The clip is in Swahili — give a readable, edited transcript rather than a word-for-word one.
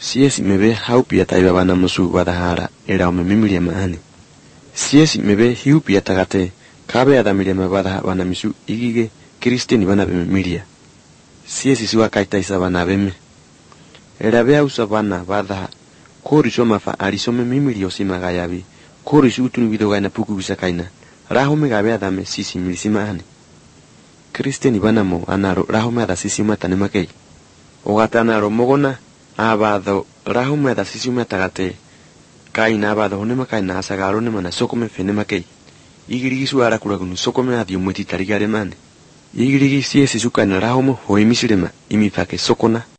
Siesi mebe haupia taiba bana musu wadahara era umemimilia maani. Siesi mebe hiupia tagate kabe adamilia mabada bana misu igige kristeni bana bemimilia. Siesi siwa kaitaisa bana beme. Era bea usabana bada koriso mafa arisome mimili osima gayabi. Koriso utuni widogaina puku bisakaina. Rahome gabe adame sisi milisima ani. Kristeni bana mo anaro rahome ada sisi matanema kei. Ogata anaro mogona abado rahome ada sisi matagate. Kaina abado honema kaina asagaro nema na sokome fenema kei. Igirigi suara kuragunu sokome adio mweti tarigare mane. Igirigi siesi sukaina rahome hoimisirema imifake sokona.